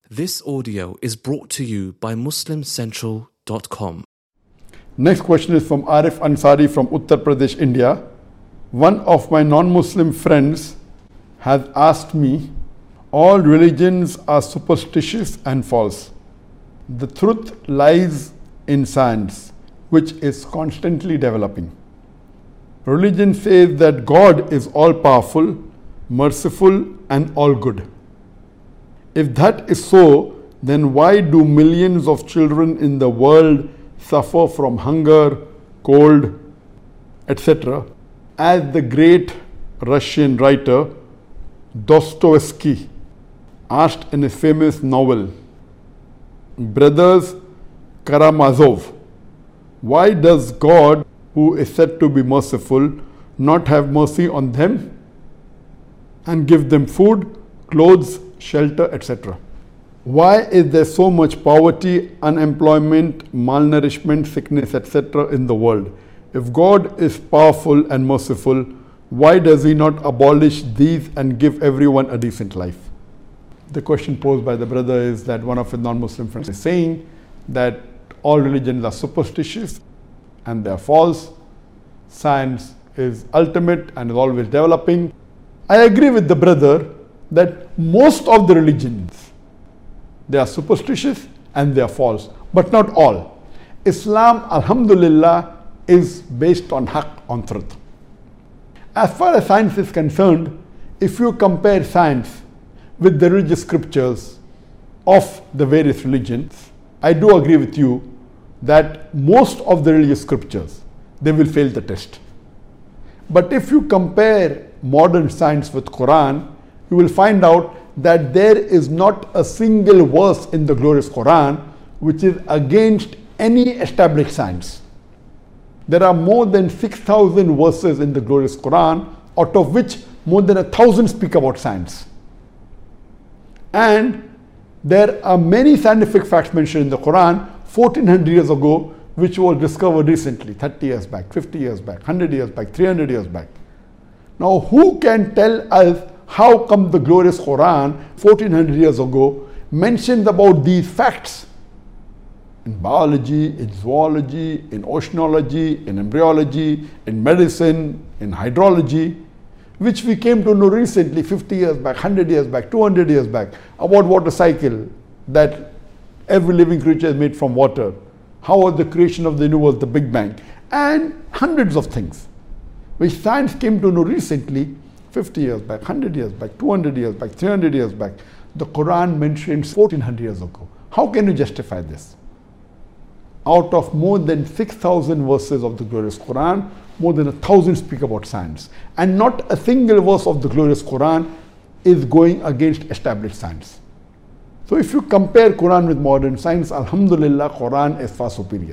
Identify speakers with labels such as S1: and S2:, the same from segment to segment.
S1: This audio is brought to you by MuslimCentral.com.
S2: Next question is from Arif Ansari from Uttar Pradesh, India. One of my non-Muslim friends has asked me, all religions are superstitious and false. The truth lies in science, which is constantly developing. Religion says that God is all-powerful, merciful, and all-good. If that is so, then why do millions of children in the world suffer from hunger, cold, etc.? As the great Russian writer Dostoevsky asked in his famous novel, Brothers Karamazov, why does God, who is said to be merciful, not have mercy on them and give them food, clothes, shelter, etc.? Why is there so much poverty, unemployment, malnourishment, sickness, etc. in the world? If God is powerful and merciful, why does He not abolish these and give everyone a decent life? The question posed by the brother is that one of his non-Muslim friends is saying that all religions are superstitious and they are false. Science is ultimate and is always developing. I agree with the brother that most of the religions, they are superstitious and they are false, but not all. Islam, alhamdulillah, is based on haqq, on truth. As far as science is concerned, if you compare science with the religious scriptures of the various religions, I do agree with you that most of the religious scriptures, they will fail the test. But if you compare modern science with Quran, you will find out that there is not a single verse in the glorious Quran which is against any established science. There are more than 6,000 verses in the glorious Quran, out of which more than 1,000 speak about science. And there are many scientific facts mentioned in the Quran 1400 years ago, which were discovered recently, 30 years back, 50 years back, 100 years back, 300 years back. Now, who can tell us how come the glorious Quran 1400 years ago mentions about these facts in biology, in zoology, in oceanology, in embryology, in medicine, in hydrology, which we came to know recently, 50 years back, 100 years back, 200 years back, about water cycle, that every living creature is made from water, how was the creation of the universe, the Big Bang, and hundreds of things, which science came to know recently, 50 years back, 100 years back, 200 years back, 300 years back. The Quran mentions 1400 years ago. How can you justify this? Out of more than 6,000 verses of the glorious Quran, more than 1,000 speak about science. And not a single verse of the glorious Quran is going against established science. So if you compare Quran with modern science, alhamdulillah, Quran is far superior.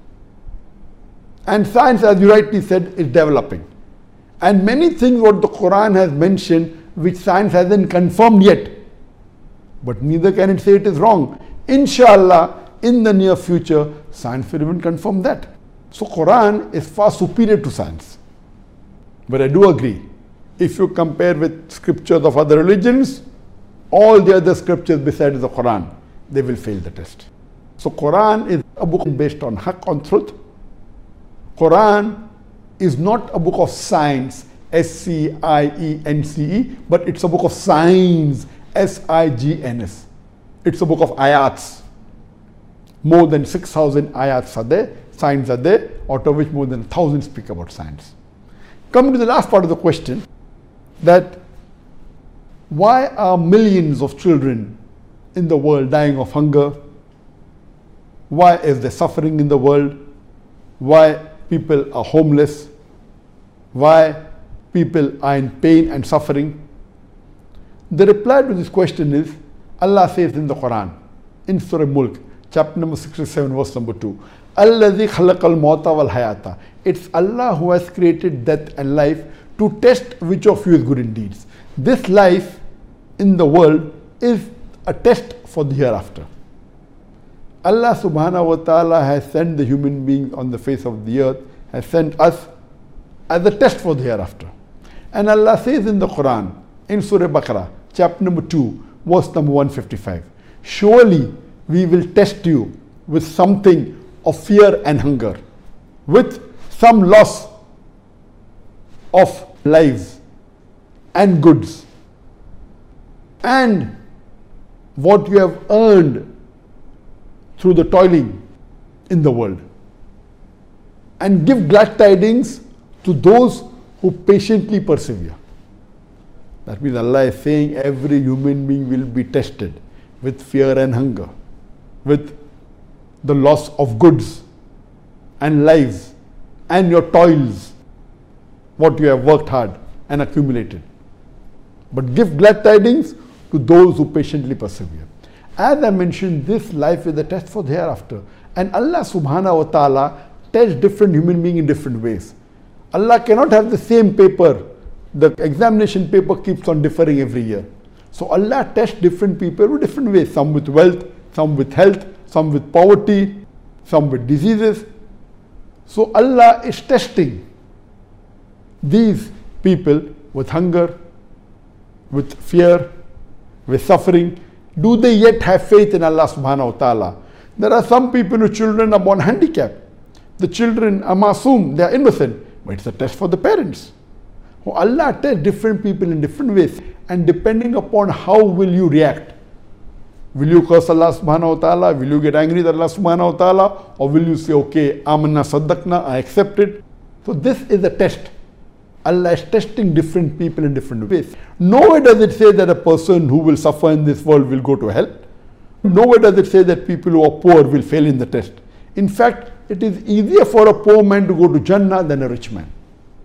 S2: And science, as you rightly said, is developing. And many things what the Quran has mentioned, which science hasn't confirmed yet. But neither can it say it is wrong. Inshallah, in the near future, science will even confirm that. So Quran is far superior to science. But I do agree, if you compare with scriptures of other religions, all the other scriptures besides the Quran, they will fail the test. So Quran is a book based on haqq, on truth. Quran is not a book of science, S-C-I-E-N-C-E, but it's a book of signs, S-I-G-N-S. It's a book of ayats. More than 6,000 ayats are there, signs are there, out of which more than 1,000 speak about science. Coming to the last part of the question, that why are millions of children in the world dying of hunger? Why is there suffering in the world? Why people are homeless? Why people are in pain and suffering? The reply to this question is, Allah says in the Quran, in Surah Mulk, chapter number 67, verse number 2, Alladhi khalaqal mawta wal hayata. It's Allah who has created death and life to test which of you is good in deeds. This life in the world is a test for the hereafter. Allah subhanahu wa ta'ala has sent the human beings on the face of the earth, has sent us as a test for the hereafter. And Allah says in the Quran, in Surah Baqarah, chapter number 2, verse number 155, surely we will test you with something of fear and hunger, with some loss of lives and goods, and what you have earned through the toiling in the world. And give glad tidings to those who patiently persevere. That means Allah is saying every human being will be tested with fear and hunger, with the loss of goods and lives and your toils, what you have worked hard and accumulated. But give glad tidings to those who patiently persevere. As I mentioned, this life is a test for the hereafter. And Allah subhanahu wa ta'ala tests different human beings in different ways. Allah cannot have the same paper. The examination paper keeps on differing every year. So Allah tests different people in different ways. Some with wealth, some with health, some with poverty, some with diseases. So Allah is testing these people with hunger, with fear, with suffering. Do they yet have faith in Allah subhanahu wa ta'ala? There are some people whose children are born handicapped. The children are masoom, they are innocent. But it's a test for the parents. So Allah tests different people in different ways. And depending upon how will you react. Will you curse Allah subhanahu wa ta'ala? Will you get angry with Allah subhanahu wa ta'ala? Or will you say, okay, amanna saddaqna, I accept it. So this is a test. Allah is testing different people in different ways. Nowhere does it say that a person who will suffer in this world will go to hell. Nowhere does it say that people who are poor will fail in the test. In fact, it is easier for a poor man to go to Jannah than a rich man.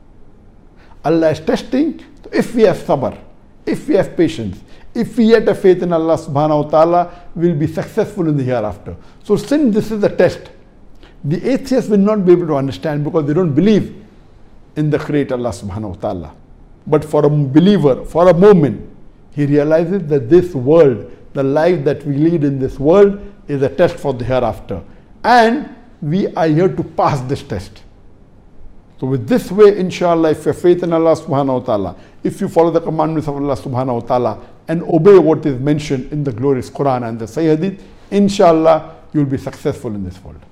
S2: Allah is testing. So if we have sabr, if we have patience, if we yet have faith in Allah subhanahu wa ta'ala, we will be successful in the hereafter. So since this is a test, the atheists will not be able to understand because they don't believe in the Creator Allah subhanahu wa ta'ala. But for a believer, for a moment, he realizes that this world, the life that we lead in this world, is a test for the hereafter. And we are here to pass this test. So with this way, inshallah, if you have faith in Allah subhanahu wa ta'ala, if you follow the commandments of Allah subhanahu wa ta'ala and obey what is mentioned in the glorious Quran and the Sahih Hadith, inshallah, you will be successful in this world.